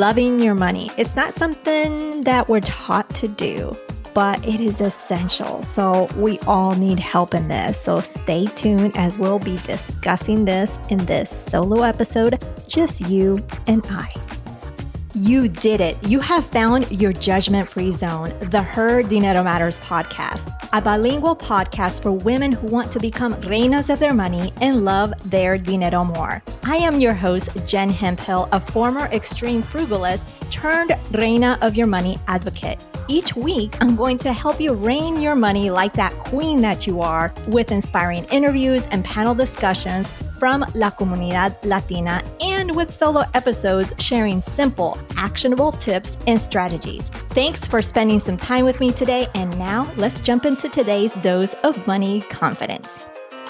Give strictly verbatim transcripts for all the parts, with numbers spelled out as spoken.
loving your money. It's not something that we're taught to do, but it is essential. So we all need help in this. So stay tuned as we'll be discussing this in this solo episode, just you and I. You did it. You have found your judgment-free zone, the Her Dinero Matters podcast, a bilingual podcast for women who want to become reinas of their money and love their dinero more. I am your host, Jen Hemphill, a former extreme frugalist turned reina of your money advocate. Each week, I'm going to help you reign your money like that queen that you are with inspiring interviews and panel discussions from La Comunidad Latina and with solo episodes sharing simple, actionable tips and strategies. Thanks for spending some time with me today. And now let's jump into today's dose of money confidence.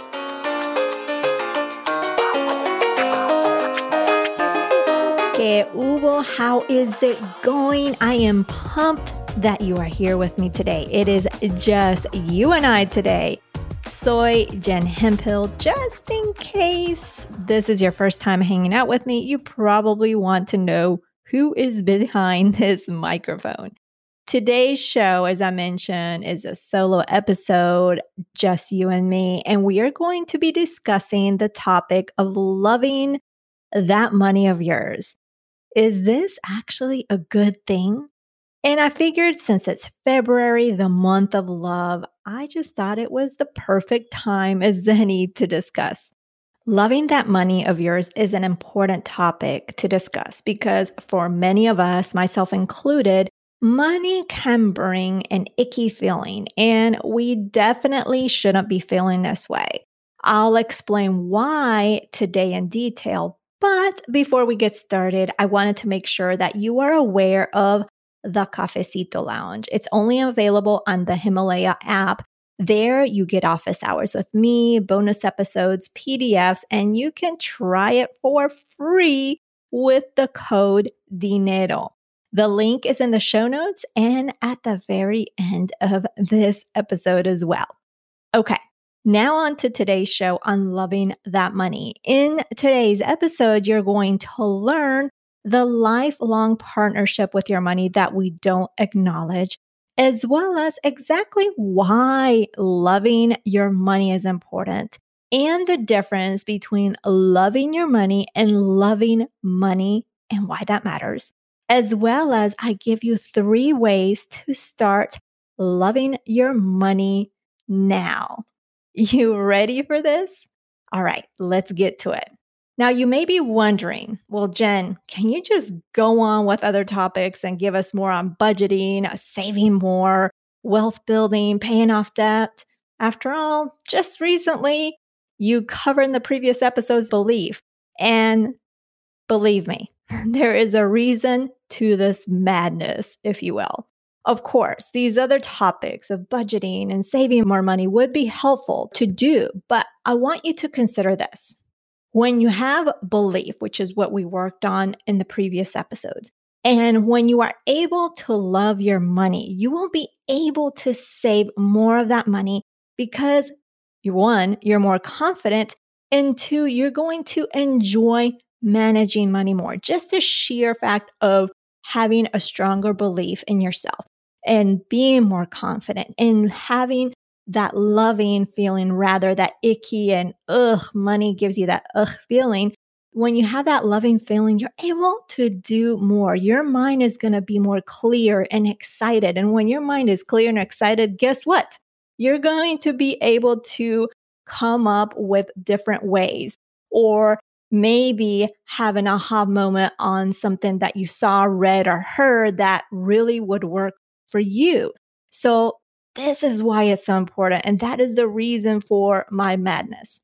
Que hubo? How is it going? I am pumped that you are here with me today. It is just you and I today. Soy Jen Hemphill. Just in case this is your first time hanging out with me, you probably want to know who is behind this microphone. Today's show, as I mentioned, is a solo episode, just you and me, and we are going to be discussing the topic of loving that money of yours. Is this actually a good thing? And I figured since it's February, the month of love, I just thought it was the perfect time as any to discuss. Loving that money of yours is an important topic to discuss because for many of us, myself included, money can bring an icky feeling, and we definitely shouldn't be feeling this way. I'll explain why today in detail, but before we get started, I wanted to make sure that you are aware of the Cafecito Lounge. It's only available on the Himalaya app. There you get office hours with me, bonus episodes, P D Fs, and you can try it for free with the code DINERO. The link is in the show notes and at the very end of this episode as well. Okay, now on to today's show on loving that money. In today's episode, you're going to learn the lifelong partnership with your money that we don't acknowledge, as well as exactly why loving your money is important and the difference between loving your money and loving money and why that matters, as well as I give you three ways to start loving your money now. You ready for this? All right, let's get to it. Now, you may be wondering, well, Jen, can you just go on with other topics and give us more on budgeting, saving more, wealth building, paying off debt? After all, just recently, you covered in the previous episodes belief. And believe me, there is a reason to this madness, if you will. Of course, these other topics of budgeting and saving more money would be helpful to do, but I want you to consider this. When you have belief, which is what we worked on in the previous episodes, and when you are able to love your money, you will be able to save more of that money because, one, you're more confident, and two, you're going to enjoy managing money more. Just the sheer fact of having a stronger belief in yourself and being more confident and having that loving feeling, rather that icky and ugh, money gives you that ugh feeling. When you have that loving feeling, you're able to do more. Your mind is going to be more clear and excited. And when your mind is clear and excited, guess what? You're going to be able to come up with different ways or maybe have an aha moment on something that you saw, read, or heard that really would work for you. So this is why it's so important. And that is the reason for my madness.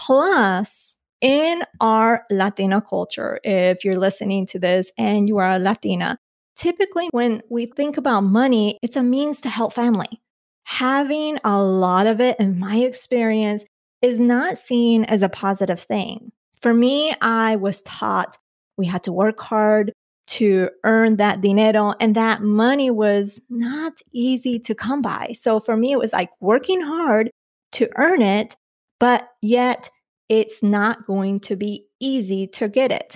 Plus, in our Latino culture, if you're listening to this and you are a Latina, typically when we think about money, it's a means to help family. Having a lot of it, in my experience, is not seen as a positive thing. For me, I was taught we had to work hard to earn that dinero, and that money was not easy to come by. So for me, it was like working hard to earn it, but yet it's not going to be easy to get it.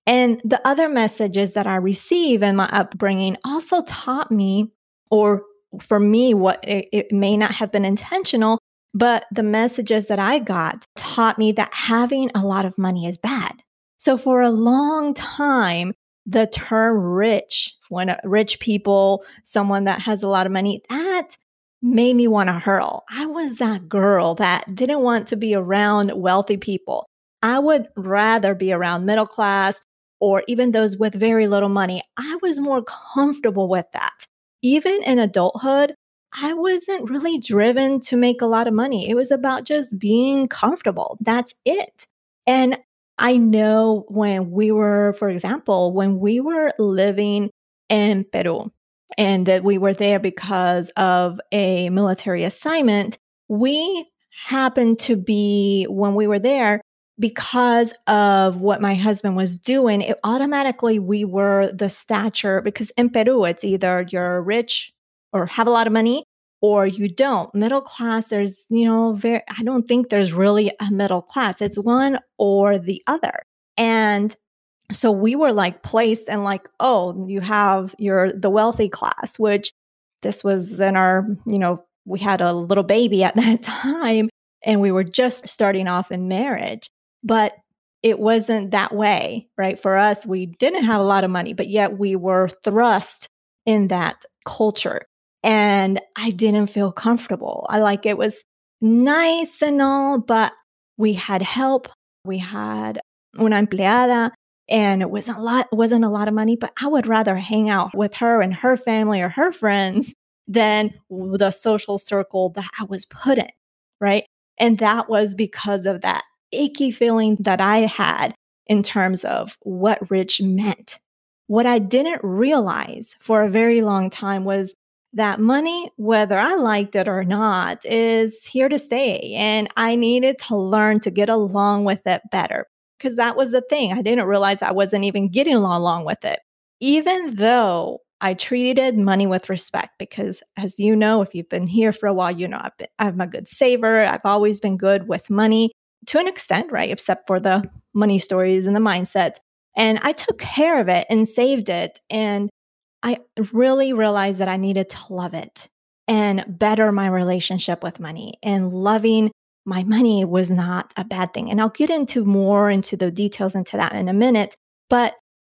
And the other messages that I receive in my upbringing also taught me, or for me, what it, it may not have been intentional, but the messages that I got taught me that having a lot of money is bad. So for a long time, the term rich, when uh, rich people, someone that has a lot of money, that made me want to hurl. I was that girl that didn't want to be around wealthy people. I would rather be around middle class or even those with very little money. I was more comfortable with that. Even in adulthood, I wasn't really driven to make a lot of money. It was about just being comfortable. That's it. And I know when we were, for example, when we were living in Peru and that we were there because of a military assignment, we happened to be, when we were there, because of what my husband was doing, it automatically we were the stature because in Peru, it's either you're rich or have a lot of money or you don't. Middle class, there's, you know, very, I don't think there's really a middle class. It's one or the other. And so we were like placed and like, oh, you have your the wealthy class, which this was in our, you know, we had a little baby at that time and we were just starting off in marriage. But it wasn't that way, right? For us, we didn't have a lot of money, but yet we were thrust in that culture. And I didn't feel comfortable. I like it was nice and all, but we had help. We had una empleada and it wasn't a lot, wasn't a lot of money, but I would rather hang out with her and her family or her friends than the social circle that I was put in, right? And that was because of that icky feeling that I had in terms of what rich meant. What I didn't realize for a very long time was that money, whether I liked it or not, is here to stay. And I needed to learn to get along with it better because that was the thing. I didn't realize I wasn't even getting along with it, even though I treated money with respect because, as you know, if you've been here for a while, you know I've been, I'm a good saver. I've always been good with money to an extent, right? Except for the money stories and the mindset. And I took care of it and saved it. And I really realized that I needed to love it and better my relationship with money. And loving my money was not a bad thing. And I'll get into more into the details into that in a minute. But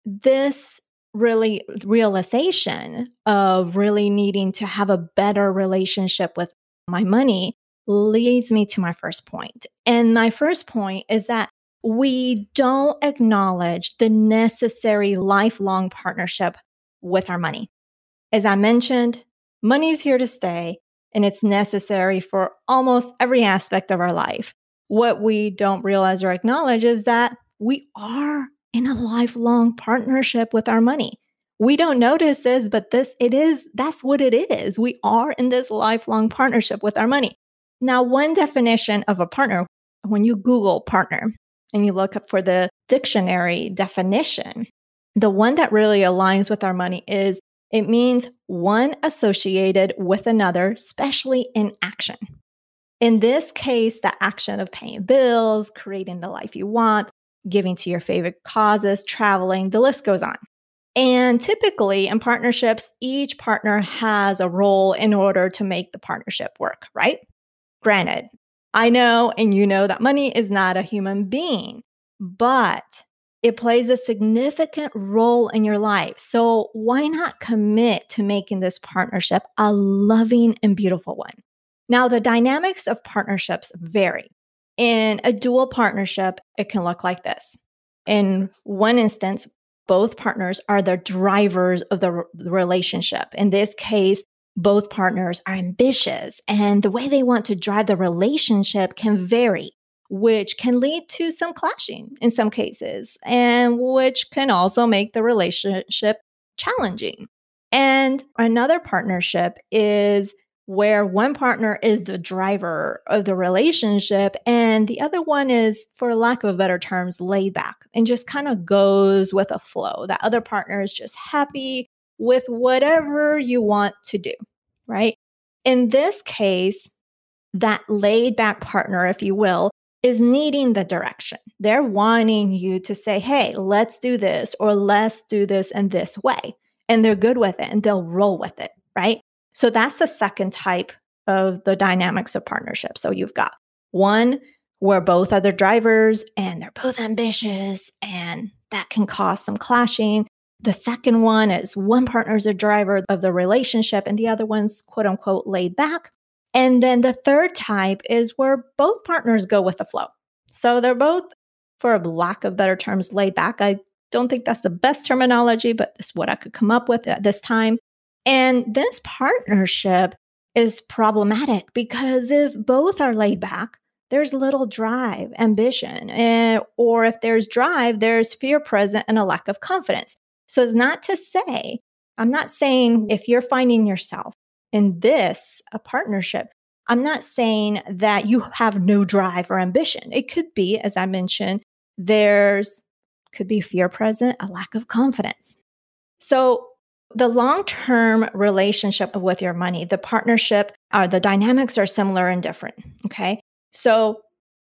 this really realization of really needing to have a better relationship with my money leads me to my first point. And my first point is that we don't acknowledge the necessary lifelong partnership with our money. As I mentioned, money is here to stay and it's necessary for almost every aspect of our life. What we don't realize or acknowledge is that we are in a lifelong partnership with our money. We don't notice this, but this it is that's what it is. We are in this lifelong partnership with our money. Now, one definition of a partner, when you Google partner and you look up for the dictionary definition, the one that really aligns with our money is it means one associated with another, especially in action. In this case, the action of paying bills, creating the life you want, giving to your favorite causes, traveling, the list goes on. And typically in partnerships, each partner has a role in order to make the partnership work, right? Granted, I know and you know that money is not a human being, but it plays a significant role in your life. So why not commit to making this partnership a loving and beautiful one? Now, the dynamics of partnerships vary. In a dual partnership, it can look like this. In one instance, both partners are the drivers of the, the relationship. In this case, both partners are ambitious and the way they want to drive the relationship can vary, which can lead to some clashing in some cases, and which can also make the relationship challenging. And another partnership is where one partner is the driver of the relationship and the other one is, for lack of better terms, laid back and just kind of goes with a flow. That other partner is just happy with whatever you want to do, right? In this case, that laid back partner, if you will, is needing the direction. They're wanting you to say, hey, let's do this, or let's do this in this way. And they're good with it and they'll roll with it, right? So that's the second type of the dynamics of partnership. So you've got one where both are the drivers and they're both ambitious, and that can cause some clashing. The second one is one partner is a driver of the relationship and the other one's quote unquote laid back. And then the third type is where both partners go with the flow. So they're both, for lack of better terms, laid back. I don't think that's the best terminology, but that's what I could come up with at this time. And this partnership is problematic because if both are laid back, there's little drive, ambition, and, or if there's drive, there's fear present and a lack of confidence. So it's not to say, I'm not saying if you're finding yourself in this, a partnership, I'm not saying that you have no drive or ambition. It could be, as I mentioned, there's could be fear present, a lack of confidence. So the long-term relationship with your money, the partnership, or the dynamics are similar and different. Okay. So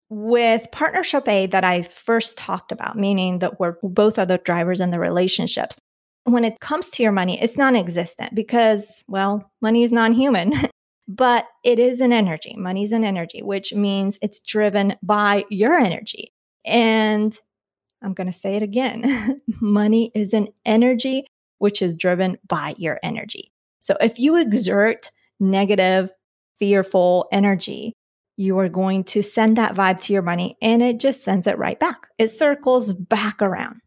with partnership A that I first talked about, meaning that we're both are the drivers in the relationships, when it comes to your money, it's non-existent because, well, money is non-human, but it is an energy. Money is an energy, which means it's driven by your energy. And I'm going to say it again. Money is an energy, which is driven by your energy. So if you exert negative, fearful energy, you are going to send that vibe to your money and it just sends it right back. It circles back around.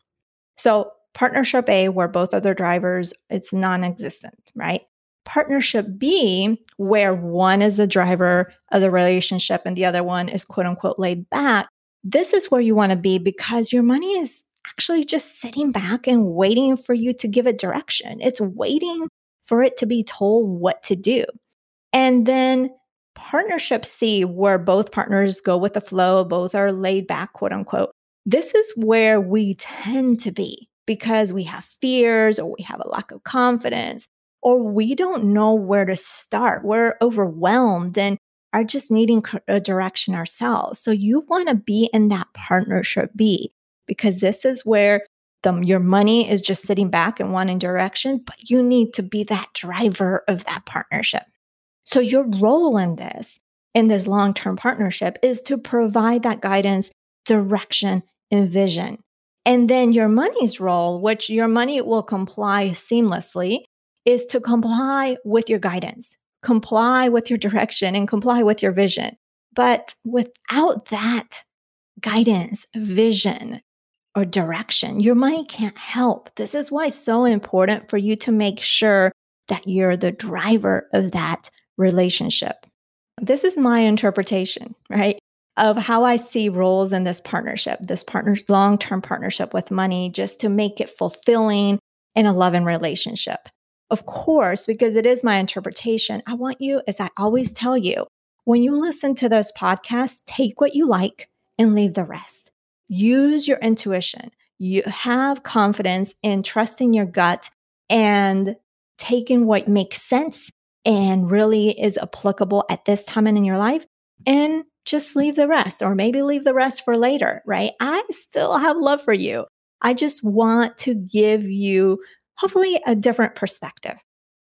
So partnership A, where both are the drivers, it's non-existent, right? Partnership B, where one is the driver of the relationship and the other one is quote unquote laid back. This is where you want to be because your money is actually just sitting back and waiting for you to give it direction. It's waiting for it to be told what to do. And then partnership C, where both partners go with the flow, both are laid back, quote unquote. This is where we tend to be because we have fears or we have a lack of confidence or we don't know where to start. We're overwhelmed and are just needing a direction ourselves. So you want to be in that partnership B because this is where the, your money is just sitting back and wanting direction, but you need to be that driver of that partnership. So your role in this, in this long-term partnership is to provide that guidance, direction, and vision. And then your money's role, which your money will comply seamlessly, is to comply with your guidance, comply with your direction, and comply with your vision. But without that guidance, vision, or direction, your money can't help. This is why it's so important for you to make sure that you're the driver of that relationship. This is my interpretation, right, of how I see roles in this partnership, this partner, long-term partnership with money, just to make it fulfilling in a loving relationship. Of course, because it is my interpretation, I want you, as I always tell you, when you listen to those podcasts, take what you like and leave the rest. Use your intuition. You have confidence in trusting your gut and taking what makes sense and really is applicable at this time in your life and just leave the rest, or maybe leave the rest for later, right? I still have love for you. I just want to give you hopefully a different perspective.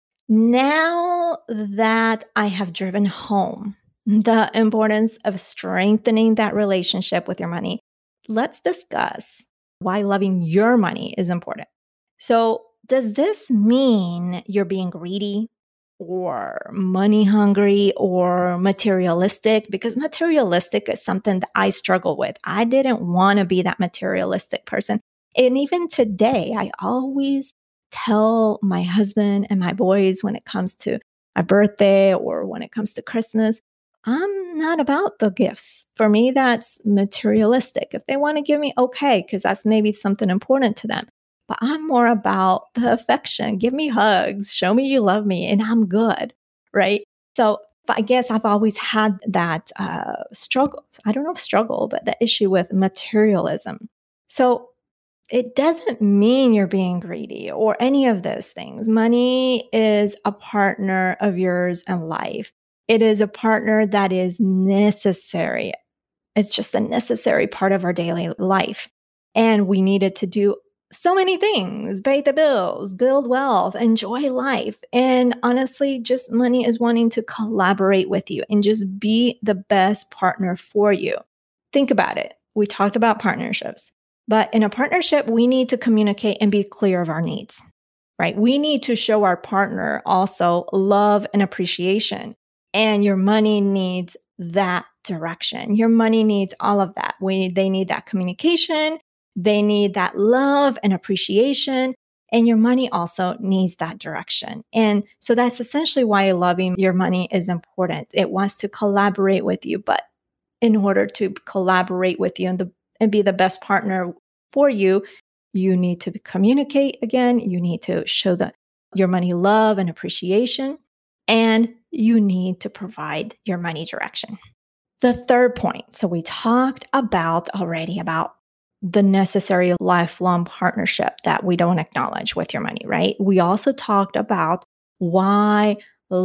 Now that I have driven home the importance of strengthening that relationship with your money, let's discuss why loving your money is important. So, does this mean you're being greedy or money hungry or materialistic? Because materialistic is something that I struggle with. I didn't want to be that materialistic person. And even today, I always tell my husband and my boys when it comes to my birthday or when it comes to Christmas, I'm not about the gifts. For me, that's materialistic. If they want to give me, okay, because that's maybe something important to them. But I'm more about the affection. Give me hugs, show me you love me, and I'm good, right? So I guess I've always had that uh, struggle. I don't know if struggle, but the issue with materialism. So it doesn't mean you're being greedy or any of those things. Money is a partner of yours in life. It is a partner that is necessary It's just a necessary part of our daily life. And we needed to do so many things, pay the bills, build wealth, enjoy life. And honestly, just money is wanting to collaborate with you and just be the best partner for you. Think about it. We talked about partnerships, but in a partnership, we need to communicate and be clear of our needs, right? We need to show our partner also love and appreciation. And your money needs that direction. Your money needs all of that. We, they need that communication. They need that love and appreciation. And your money also needs that direction. And so that's essentially why loving your money is important. It wants to collaborate with you, but in order to collaborate with you and, the, and be the best partner for you, you need to communicate again. You need to show the, your money love and appreciation, and you need to provide your money direction. The third point. So we talked about already about the necessary lifelong partnership that we don't acknowledge with your money, right? We also talked about why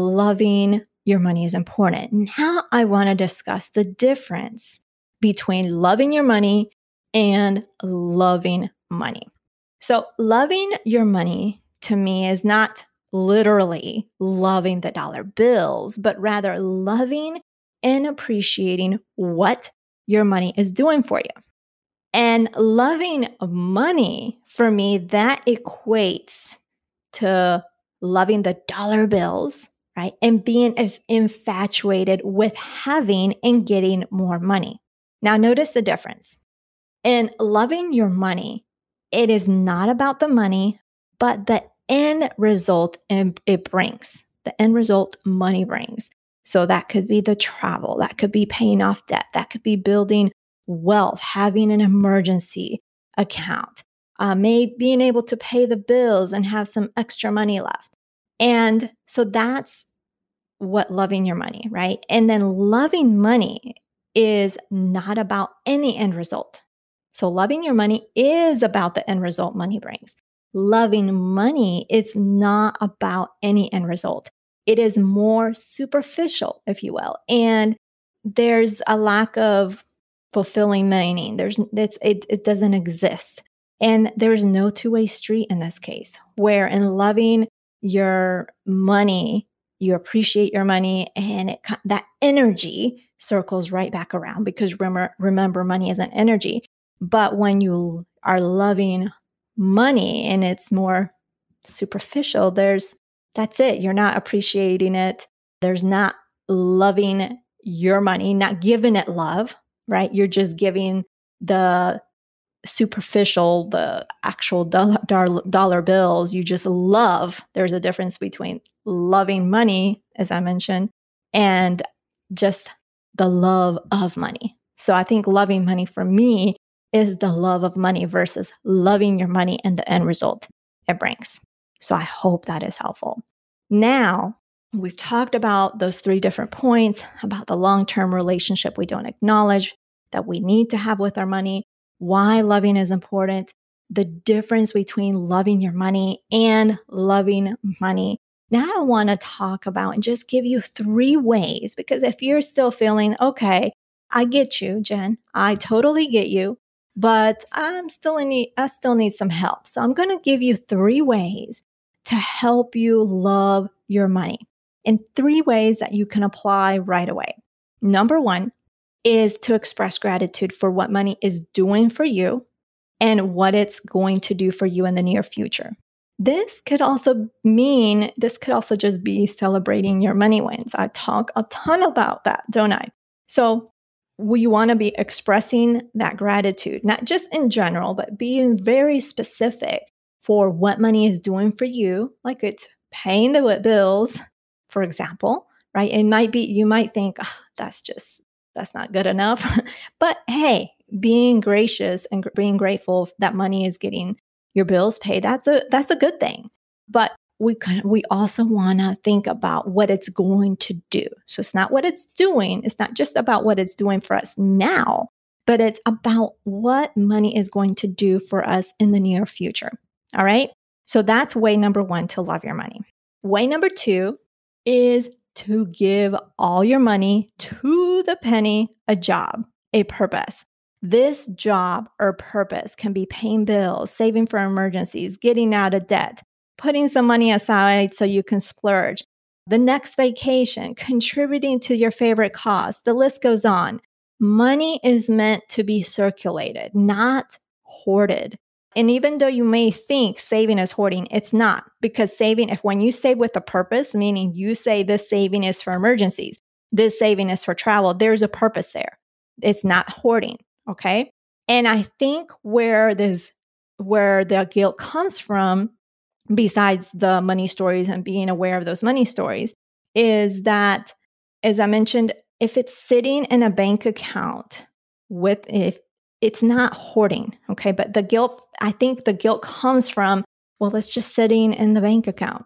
loving your money is important. Now I want to discuss the difference between loving your money and loving money. So loving your money to me is not literally loving the dollar bills, but rather loving and appreciating what your money is doing for you. And loving money, for me, that equates to loving the dollar bills, right? And being infatuated with having and getting more money. Now, notice the difference. In loving your money, it is not about the money, but the end result it brings, the end result money brings. So that could be the travel, that could be paying off debt, that could be building wealth, having an emergency account, uh, may being able to pay the bills and have some extra money left. And so that's what loving your money, right? And then loving money is not about any end result. So loving your money is about the end result money brings. Loving money, it's not about any end result. It is more superficial, if you will. And there's a lack of fulfilling meaning. There's it's it, it doesn't exist. And there's no two-way street in this case, where in loving your money, you appreciate your money, and it, that energy circles right back around, because remember, remember, money is an energy. But when you are loving money and it's more superficial, there's that's it. You're not appreciating it. There's not loving your money, not giving it love, right? You're just giving the superficial, the actual dollar, dollar bills. You just love. There's a difference between loving money, as I mentioned, and just the love of money. So I think loving money for me is the love of money versus loving your money and the end result it brings. So I hope that is helpful. Now, we've talked about those three different points about the long-term relationship we don't acknowledge that we need to have with our money, why loving is important, the difference between loving your money and loving money. Now I want to talk about and just give you three ways, because if you're still feeling, okay, I get you, Jen, I totally get you, but I'm still in need, I still need some help. So I'm going to give you three ways to help you love your money, in three ways that you can apply right away. Number one is to express gratitude for what money is doing for you and what it's going to do for you in the near future. This could also mean, this could also just be celebrating your money wins. I talk a ton about that, don't I? So we want to be expressing that gratitude, not just in general, but being very specific for what money is doing for you, like it's paying the bills, for example, right? It might be, you might think, oh, that's just, that's not good enough. But hey, being gracious and being grateful that money is getting your bills paid, that's a, that's a good thing. But we kind of, we also want to think about what it's going to do. So it's not what it's doing. It's not just about what it's doing for us now, but it's about what money is going to do for us in the near future. All right. So that's way number one to love your money. Way number two is to give all your money to the penny a job. a purpose. This job or purpose can be paying bills, saving for emergencies, getting out of debt, putting some money aside so you can splurge, the next vacation, contributing to your favorite cause. The list goes on. Money is meant to be circulated, not hoarded. And even though you may think saving is hoarding, it's not, because saving, if when you save with a purpose, meaning you say this saving is for emergencies, this saving is for travel, there's a purpose there. It's not hoarding. Okay. And I think where this, where the guilt comes from, besides the money stories and being aware of those money stories, is that, as I mentioned, if it's sitting in a bank account with, if it's not hoarding, okay, but the guilt, I think the guilt comes from, well, it's just sitting in the bank account.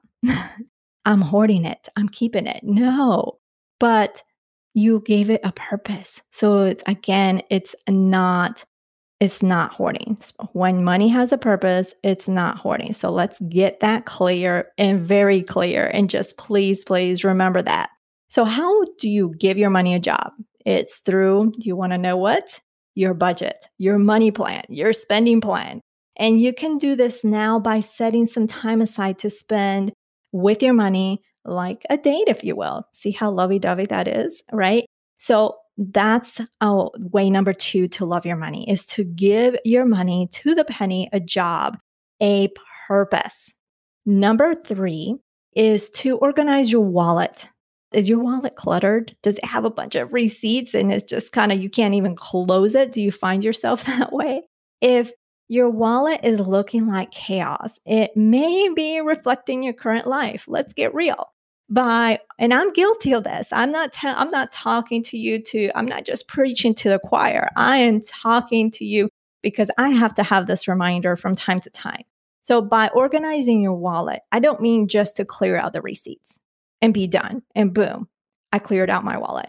I'm hoarding it. I'm keeping it. No, but you gave it a purpose. So it's, again, it's not, it's not hoarding. When money has a purpose, it's not hoarding. So let's get that clear and very clear. And just please, please remember that. So how do you give your money a job? It's through, you want to know what? Your budget, your money plan, your spending plan. And you can do this now by setting some time aside to spend with your money, like a date, if you will. See how lovey-dovey that is, right? So that's uh, way number two to love your money, is to give your money to the penny a job, a purpose. Number three is to organize your wallet. Is your wallet cluttered? Does it have a bunch of receipts and it's just kind of, you can't even close it? Do you find yourself that way? If your wallet is looking like chaos, it may be reflecting your current life. Let's get real. By, and I'm guilty of this. I'm not, ta- I'm not talking to you to, I'm not just preaching to the choir. I am talking to you because I have to have this reminder from time to time. So by organizing your wallet, I don't mean just to clear out the receipts and be done and boom, I cleared out my wallet.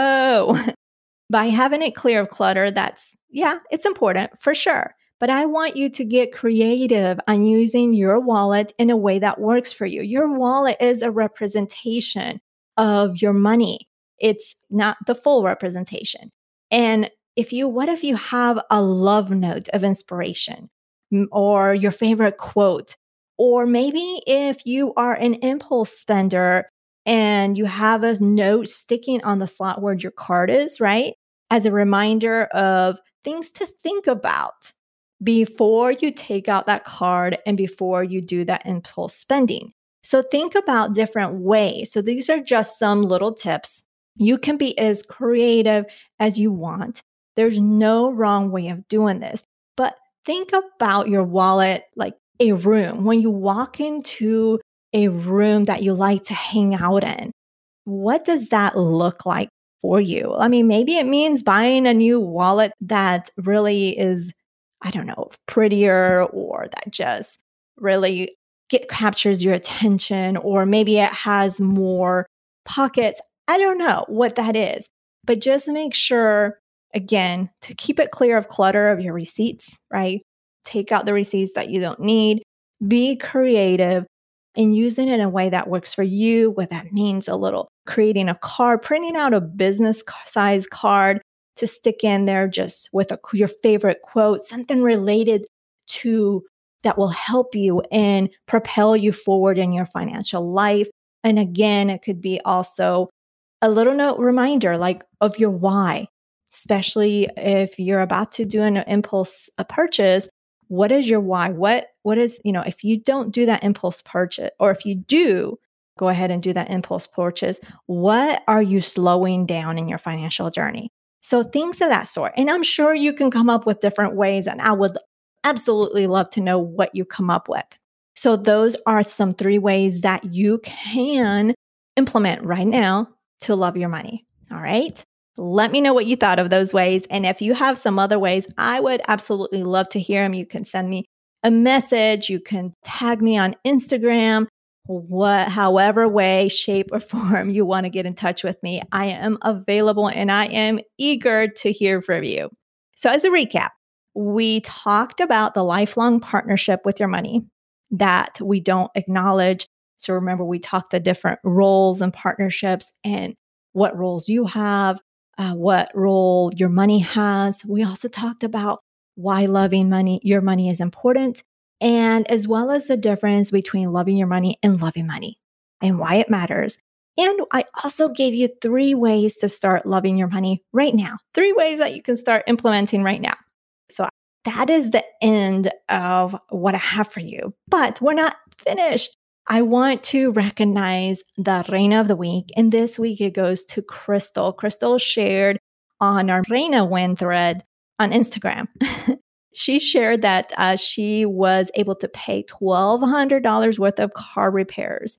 No, by having it clear of clutter, that's, yeah, it's important for sure. But I want you to get creative on using your wallet in a way that works for you. Your wallet is a representation of your money. It's not the full representation. And if you, what if you have a love note of inspiration or your favorite quote? Or maybe if you are an impulse spender and you have a note sticking on the slot where your card is, right? As a reminder of things to think about before you take out that card and before you do that impulse spending. So think about different ways. So these are just some little tips. You can be as creative as you want. There's no wrong way of doing this, but think about your wallet like a room. When you walk into a room that you like to hang out in, what does that look like for you? I mean, maybe it means buying a new wallet that really is, I don't know, prettier, or that just really get, captures your attention, or maybe it has more pockets. I don't know what that is, but just make sure, again, to keep it clear of clutter of your receipts, right? Take out the receipts that you don't need. Be creative and use it in a way that works for you, what that means a little creating a card, printing out a business size card to stick in there just with a, your favorite quote, something related to that will help you and propel you forward in your financial life. And again, it could be also a little note reminder like of your why, especially if you're about to do an impulse a purchase. What is your why? What, what is, you know, if you don't do that impulse purchase, or if you do go ahead and do that impulse purchase, what are you slowing down in your financial journey? So things of that sort. And I'm sure you can come up with different ways, and I would absolutely love to know what you come up with. So those are some three ways that you can implement right now to love your money. All right. Let me know what you thought of those ways. And if you have some other ways, I would absolutely love to hear them. You can send me a message. You can tag me on Instagram, what, however way, shape, or form you want to get in touch with me. I am available and I am eager to hear from you. So as a recap, we talked about the lifelong partnership with your money that we don't acknowledge. So remember, we talked the different roles and partnerships and what roles you have, uh, what role your money has. We also talked about why loving money, your money is important, and as well as the difference between loving your money and loving money and why it matters. And I also gave you three ways to start loving your money right now, three ways that you can start implementing right now. So that is the end of what I have for you, but we're not finished. I want to recognize the Reina of the Week. And this week it goes to Crystal. Crystal shared on our Reina Win thread on Instagram. She shared that uh, she was able to pay twelve hundred dollars worth of car repairs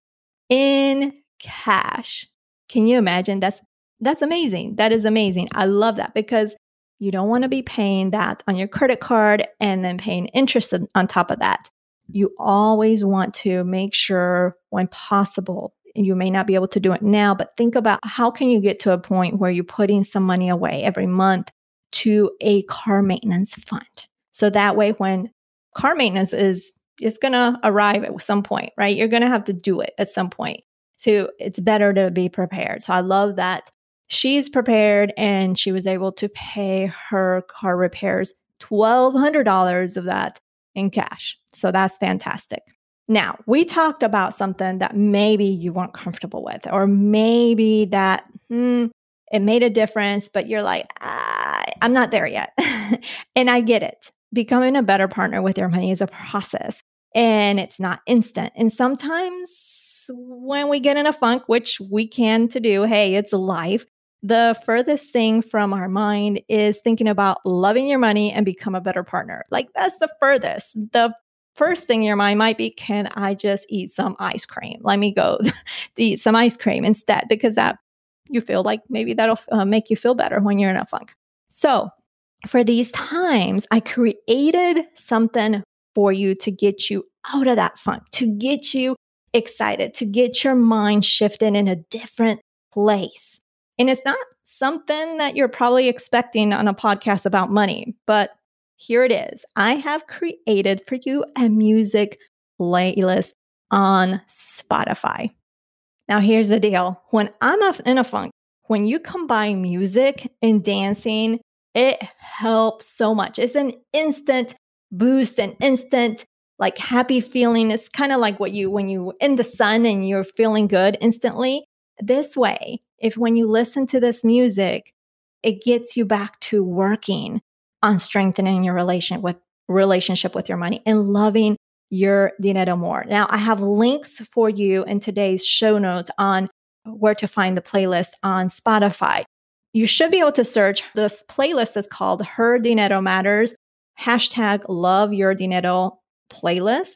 in cash. Can you imagine? That's that's amazing. That is amazing. I love that because you don't want to be paying that on your credit card and then paying interest on top of that. You always want to make sure when possible, you may not be able to do it now, but think about how can you get to a point where you're putting some money away every month to a car maintenance fund. So that way, when car maintenance is, is going to arrive at some point, right? You're going to have to do it at some point. So it's better to be prepared. So I love that she's prepared and she was able to pay her car repairs, twelve hundred dollars of that in cash. So that's fantastic. Now, we talked about something that maybe you weren't comfortable with, or maybe that hmm, it made a difference, but you're like, ah, I'm not there yet. And I get it. Becoming a better partner with your money is a process and it's not instant. And sometimes when we get in a funk, which we can to do, hey, it's life. The furthest thing from our mind is thinking about loving your money and become a better partner. Like that's the furthest. The first thing in your mind might be, can I just eat some ice cream? Let me go to eat some ice cream instead, because that you feel like maybe that'll uh, make you feel better when you're in a funk. So for these times, I created something for you to get you out of that funk, to get you excited, to get your mind shifted in a different place. And it's not something that you're probably expecting on a podcast about money, but here it is. I have created for you a music playlist on Spotify. Now, here's the deal. When I'm in a funk, when you combine music and dancing, it helps so much. It's an instant boost, an instant like happy feeling. It's kind of like what you, when you in the sun and you're feeling good instantly. This way, if when you listen to this music, it gets you back to working on strengthening your relation with relationship with your money and loving your dinero more. Now, I have links for you in today's show notes on where to find the playlist on Spotify. You should be able to search. This playlist is called Her Dinero Matters, hashtag Love Your Dinero playlist.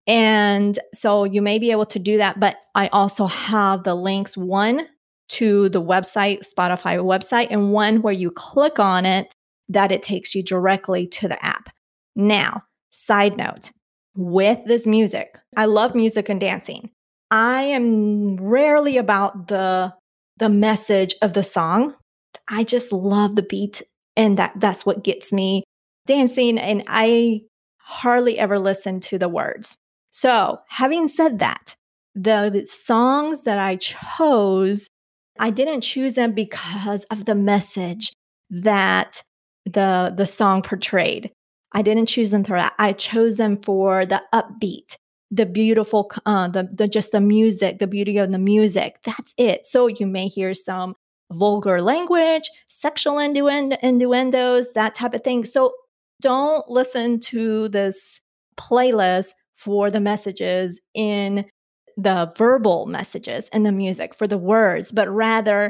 And so you may be able to do that, but I also have the links, one to the website, Spotify website, and one where you click on it, that it takes you directly to the app. Now, side note, with this music, I love music and dancing. I am rarely about the, the message of the song. I just love the beat, and that, that's what gets me dancing, and I hardly ever listen to the words. So having said that, the songs that I chose, I didn't choose them because of the message that the, the song portrayed. I didn't choose them for that. I chose them for the upbeat, the beautiful, uh, the, the just the music, the beauty of the music. That's it. So you may hear some vulgar language, sexual innuendo, innuendos, that type of thing. So don't listen to this playlist for the messages in the verbal messages and the music, for the words, but rather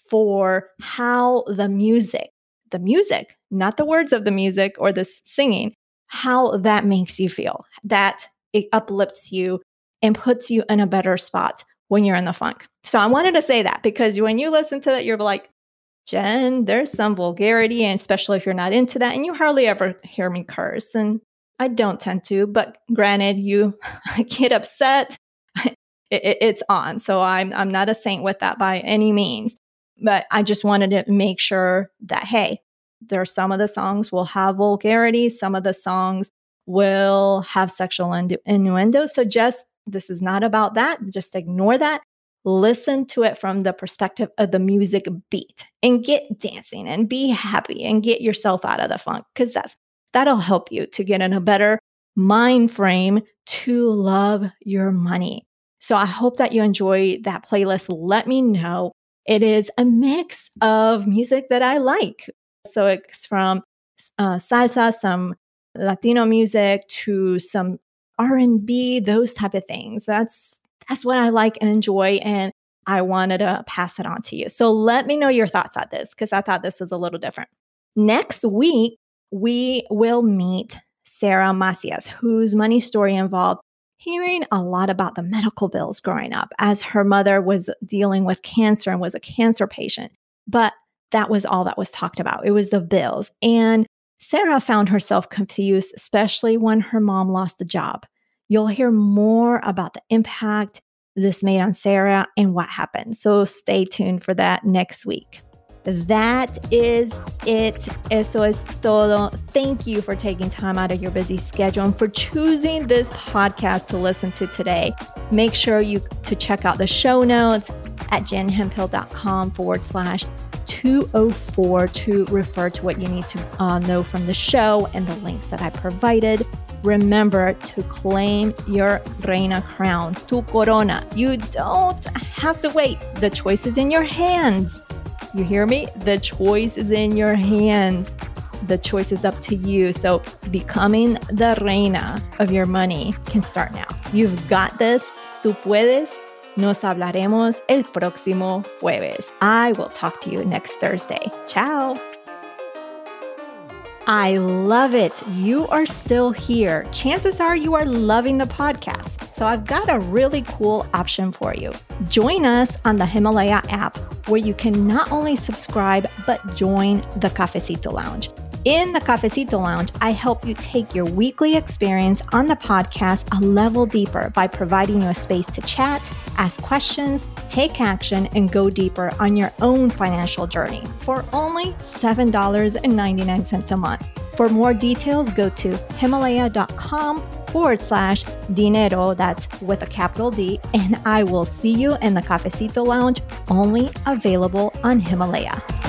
for how the music, the music, not the words of the music or the singing, how that makes you feel, that it uplifts you and puts you in a better spot when you're in the funk. So I wanted to say that because when you listen to that, you're like, Jen, there's some vulgarity, and especially if you're not into that, and you hardly ever hear me curse. And I don't tend to, but granted, you I get upset. it, it, it's on. So I'm I'm not a saint with that by any means. But I just wanted to make sure that, hey, there are some of the songs will have vulgarity. Some of the songs will have sexual innu- innuendo. So just, this is not about that. Just ignore that. listen to it from the perspective of the music beat and get dancing and be happy and get yourself out of the funk, because that's that'll help you to get in a better mind frame to love your money. So I hope that you enjoy that playlist. Let me know. It is a mix of music that I like. So it's from uh, salsa, some Latino music, to some R and B, those type of things. That's that's what I like and enjoy, and I wanted to pass it on to you. So let me know your thoughts on this, because I thought this was a little different. Next week, we will meet Sarah Macias, whose money story involved hearing a lot about the medical bills growing up, as her mother was dealing with cancer and was a cancer patient. But that was all that was talked about. It was the bills. And Sarah found herself confused, especially when her mom lost a job. You'll hear more about the impact this made on Sarah and what happened. So stay tuned for that next week. That is it. Eso es todo. Thank you for taking time out of your busy schedule and for choosing this podcast to listen to today. Make sure you to check out the show notes at jenhemphill.com forward slash 204 to refer to what you need to uh, know from the show and the links that I provided. Remember to claim your Reina crown, tu corona. You don't have to wait. The choice is in your hands. You hear me? The choice is in your hands. The choice is up to you. So becoming the reina of your money can start now. You've got this. Tú puedes. Nos hablaremos el próximo jueves. I will talk to you next Thursday. Ciao. I love it. You are still here. Chances are you are loving the podcast. So I've got a really cool option for you. Join us on the Himalaya app, where you can not only subscribe, but join the Cafecito Lounge. In the Cafecito Lounge, I help you take your weekly experience on the podcast a level deeper by providing you a space to chat, ask questions, take action, and go deeper on your own financial journey for only seven dollars and ninety-nine cents a month. For more details, go to himalaya.com forward slash dinero, that's with a capital D, and I will see you in the Cafecito Lounge, only available on Himalaya.